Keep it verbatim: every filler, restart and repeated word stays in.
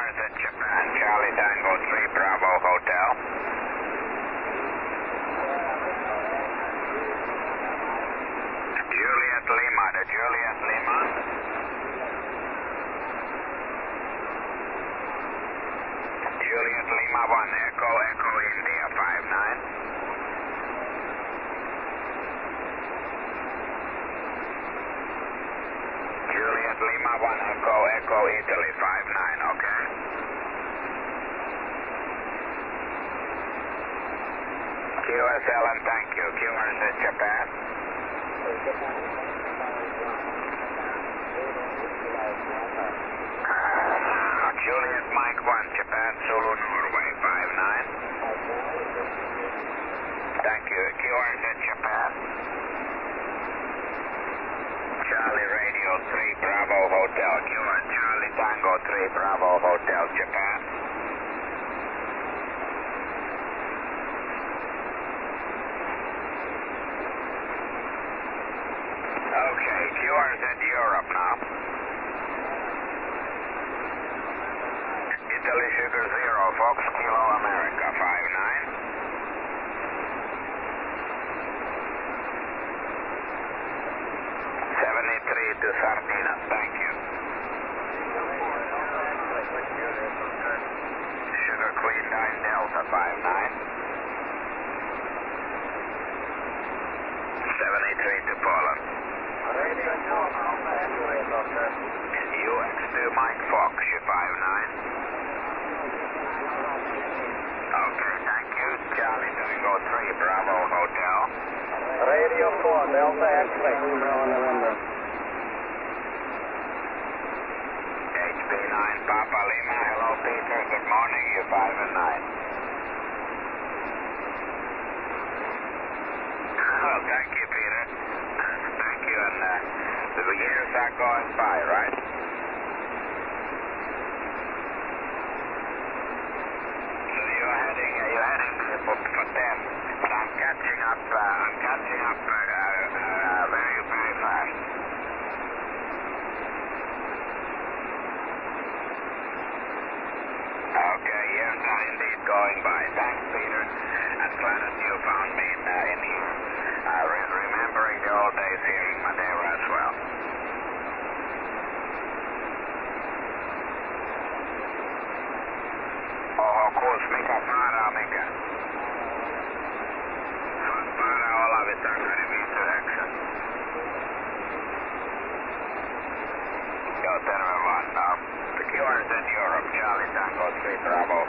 R Z Japan, Charlie Tango three Bravo Hotel. Juliet Lima, the Juliet Lima. Juliet Lima one, Echo, Echo India five nine. Juliet Lima one, Echo, Echo Italy five nine, okay? Q S L and thank you. Q R Z Japan. Uh, Juliet Mike one, Japan Zulu Norway five nine. Thank you. Q R Z Japan. Charlie Radio three Bravo Hotel. Q R Charlie Tango three Bravo Hotel, Japan. Okay, Q R Z Europe now. Italy Sugar Zero, Fox Kilo America five nine. seventy-three to Sardina, thank you. Sugar Queen nine Delta five nine. seventy-three to Poland. U X two Mike Fox five nine. Okay, thank you. Charlie Tango three Bravo Hotel. Radio four, Delta X-ray. H B nine Papa Lima, hello Peter, good morning, you five and nine. Well, thank you, Peter. Thank you, and uh, the years are going by, right? So you're heading, uh, you're heading for, for ten, but I'm catching up, uh, I'm catching up uh, uh, uh, very, very fast. Okay, years are indeed going by. Thanks, Peter. And glad that you found me in, uh, in here. Uh, re remembering the old days here in Madeira as well. Oho, kuusi, mikä Paara, mikä? Paara Olavi Sakari viisi yhdeksän. Joo, terve vaan. Uh, the Q R Z Europe, Charlie Tango three Bravo